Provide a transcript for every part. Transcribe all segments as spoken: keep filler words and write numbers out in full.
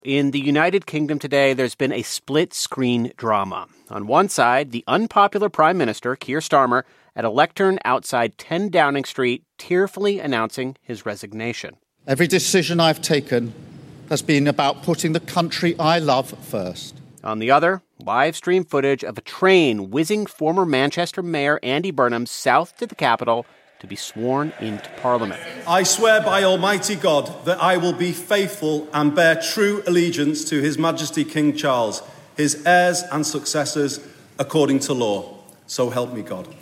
In the United Kingdom today, there's been a split-screen drama. On one side, the unpopular Prime Minister, Keir Starmer, at a lectern outside ten Downing Street, tearfully announcing his resignation. Every decision I've taken has been about putting the country I love first. On the other, live stream footage of a train whizzing former Manchester Mayor Andy Burnham south to the capital to be sworn into Parliament. I swear by Almighty God that I will be faithful and bear true allegiance to His Majesty King Charles, his heirs and successors, according to law. So help me God.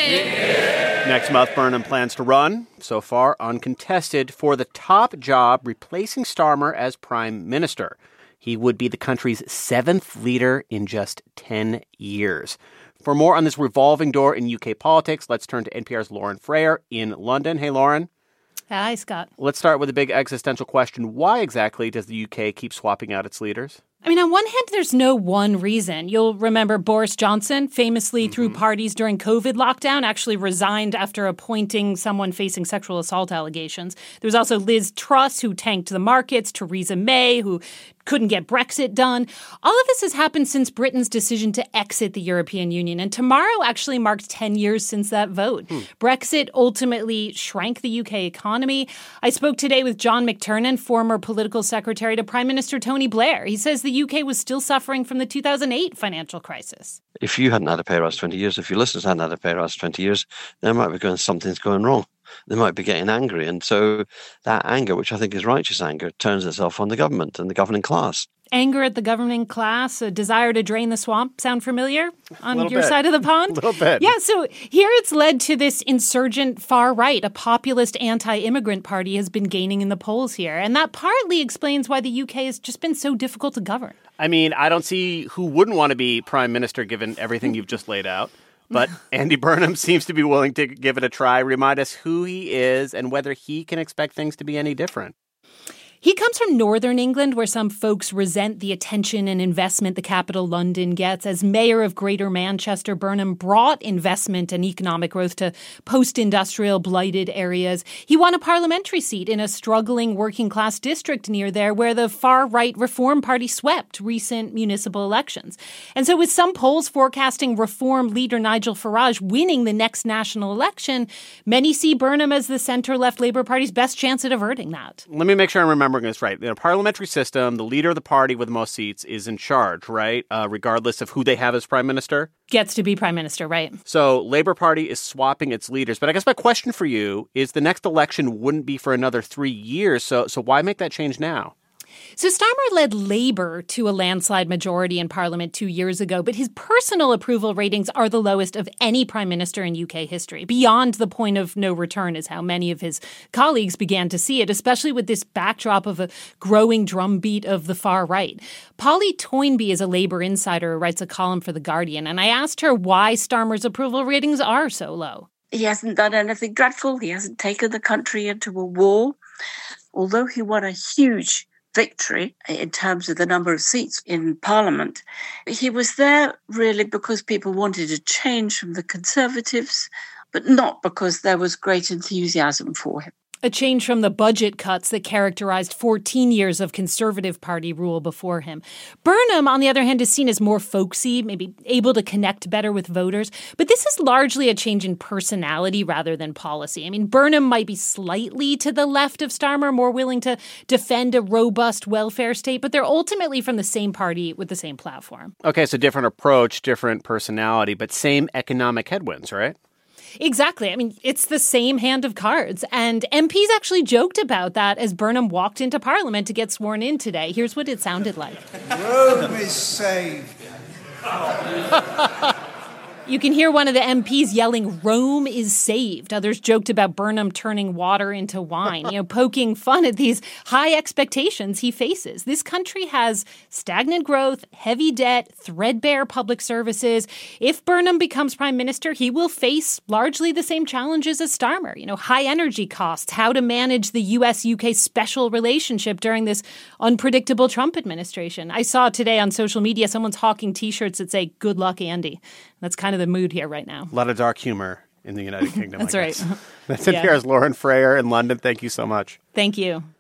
Next month, Burnham plans to run, so far uncontested, for the top job replacing Starmer as Prime Minister. He would be the country's seventh leader in just ten years. For more on this revolving door in U K politics, let's turn to N P R's Lauren Frayer in London. Hey, Lauren. Hi, Scott. Let's start with a big existential question. Why exactly does the U K keep swapping out its leaders? I mean, on one hand, there's no one reason. You'll remember Boris Johnson famously mm-hmm. threw parties during COVID lockdown, actually resigned after appointing someone facing sexual assault allegations. There was also Liz Truss, who tanked the markets, Theresa May, who couldn't get Brexit done. All of this has happened since Britain's decision to exit the European Union. And tomorrow actually marks ten years since that vote. Hmm. Brexit ultimately shrank the U K economy. I spoke today with John McTernan, former political secretary to Prime Minister Tony Blair. He says the U K was still suffering from the two thousand eight financial crisis. If you hadn't had a pay rise twenty years, if your listeners hadn't had a pay rise twenty years, they might be going, something's going wrong. They might be getting angry. And so that anger, which I think is righteous anger, turns itself on the government and the governing class. Anger at the governing class, a desire to drain the swamp. Sound familiar on your bit. side of the pond? A little bit. Yeah, so here it's led to this insurgent far right. A populist anti-immigrant party has been gaining in the polls here. And that partly explains why the U K has just been so difficult to govern. I mean, I don't see who wouldn't want to be prime minister given everything you've just laid out. But Andy Burnham seems to be willing to give it a try. Remind us who he is and whether he can expect things to be any different. He comes from northern England, where some folks resent the attention and investment the capital London gets. As mayor of Greater Manchester, Burnham brought investment and economic growth to post-industrial blighted areas. He won a parliamentary seat in a struggling working-class district near there where the far-right Reform Party swept recent municipal elections. And so with some polls forecasting Reform leader Nigel Farage winning the next national election, many see Burnham as the centre-left Labour Party's best chance at averting that. Let me make sure I'm remembering this right. In a parliamentary system, the leader of the party with the most seats is in charge, right? Uh, regardless of who they have as prime minister? Gets to be prime minister, right. So Labour Party is swapping its leaders. But I guess my question for you is the next election wouldn't be for another three years. So, so why make that change now? So Starmer led Labour to a landslide majority in Parliament two years ago, but his personal approval ratings are the lowest of any prime minister in U K history. Beyond the point of no return is how many of his colleagues began to see it, especially with this backdrop of a growing drumbeat of the far right. Polly Toynbee is a Labour insider who writes a column for The Guardian, and I asked her why Starmer's approval ratings are so low. He hasn't done anything dreadful. He hasn't taken the country into a war. Although he won a huge victory in terms of the number of seats in Parliament, he was there really because people wanted a change from the Conservatives, but not because there was great enthusiasm for him. A change from the budget cuts that characterized fourteen years of Conservative Party rule before him. Burnham, on the other hand, is seen as more folksy, maybe able to connect better with voters. But this is largely a change in personality rather than policy. I mean, Burnham might be slightly to the left of Starmer, more willing to defend a robust welfare state, but they're ultimately from the same party with the same platform. Okay, so different approach, different personality, but same economic headwinds, right? Exactly. I mean, it's the same hand of cards. And M Ps actually joked about that as Burnham walked into Parliament to get sworn in today. Here's what it sounded like. Rome is saved. You can hear one of the M Ps yelling, "Rome is saved." Others joked about Burnham turning water into wine, you know, poking fun at these high expectations he faces. This country has stagnant growth, heavy debt, threadbare public services. If Burnham becomes prime minister, he will face largely the same challenges as Starmer. You know, high energy costs, how to manage the U S U K special relationship during this unpredictable Trump administration. I saw today on social media someone's hawking T-shirts that say, "Good luck, Andy." That's kind of the mood here right now. A lot of dark humor in the United Kingdom. That's right. That's N P R's yeah. Lauren Frayer in London. Thank you so much. Thank you.